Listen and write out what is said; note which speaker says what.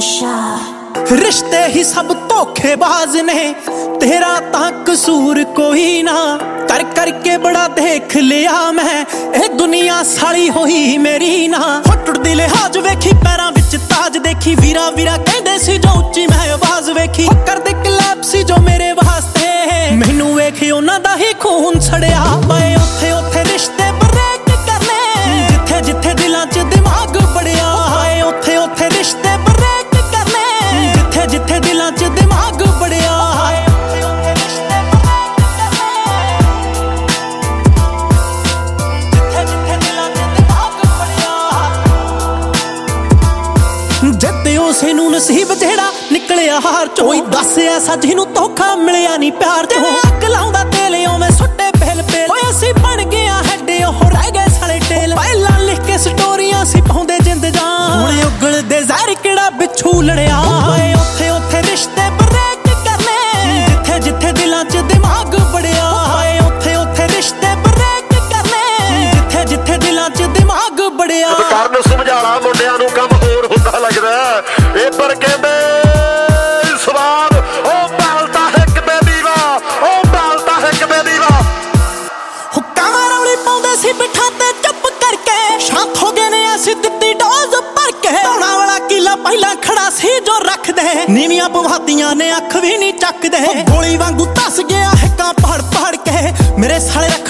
Speaker 1: रिश्ते ही सब धोखेबाज ने, तेरा तां कसूर कोई ना। कर करके बड़ा देख लिया मैं, ए दुनिया साली होई मेरी ना। हो टुटदी लिहाज वेखी पैरां विच ताज देखी, वीरा वीरा कहंदे सी जो उच्ची मैं आवाज वेखी। हो करदे कलैप सी जो मेरे वास्ते, मैनू वेखी उन्हां दा ही खून छड़िया। मैं उत्थे उत्थे रिश्ते ब्रेक करने, जिथे जिथे दिलां च दिमाग बड़िया। उत्थे उत्थे रिश्ते ब्रेक करने, जिथे जिथे दिलां च दिमाग बड़िया। जते उसे नूं नसीब जेड़ा निकलिया हार चो, कोई दस ऐसा जिन्नू धोखा मिलिया नहीं प्यार चो। अग लाउंदा तेल ओवें सुट्टे पेल पेल, ओए असीं बन गया हैड ओह रह गए साले टेल। पहलां लिख के स्टोरियां सी पाउंदे जिंद जान, हुण उगलदे ज़हर किहड़ा बिच्छू लड़िया। उत्थे उत्थे रिश्ते ब्रेक करने, जिथे जिथे दिलां च दिमाग बड़िया। उत्थे उत्थे रिश्ते ब्रेक करने, जिथे जिथे दिलां च दिमाग बड़िया।
Speaker 2: ਕਰਨ ਸਮਝਾਣਾ ਮੁੰਡਿਆਂ ਨੂੰ ਕੰਮ ਹੋਰ ਹੁੰਦਾ ਲੱਗਦਾ ਇਹ, ਪਰ ਕਹਿੰਦੇ ਸਵਾਦ ਉਹ ਬਾਲਤਾ ਹੈ ਕਿਤੇ ਦੀਵਾ, ਉਹ ਬਾਲਤਾ ਹੈ ਕਿਤੇ ਦੀਵਾ।
Speaker 1: ਹੁੱਕਾਂ ਰੌਲੀ ਪਾਉਂਦੇ ਸੀ ਬਿਠਾ ਤੇ ਚੁੱਪ ਕਰਕੇ, ਸ਼ਾਂਤ ਹੋ ਗਏ ਨੇ ਅਸੀਂ ਦਿੱਤੀ ਡੋਜ਼ ਭਰ ਕੇ। ਧੌਣਾ ਵਾਲਾ ਕੀਲਾ ਪਹਿਲਾਂ ਖੜਾ ਸੀ ਜੋ ਰੱਖਦੇ, ਨੀਵੀਆਂ ਪਵਾਤੀਆਂ ਨੇ ਅੱਖ ਵੀ ਨਹੀਂ ਚੱਕਦੇ। ਗੋਲੀ ਵਾਂਗੂ ਧਸ ਗਿਆ ਹਿੱਕਾਂ ਪੜ ਪੜ ਕੇ, ਮੇਰੇ ਸਾਲੇ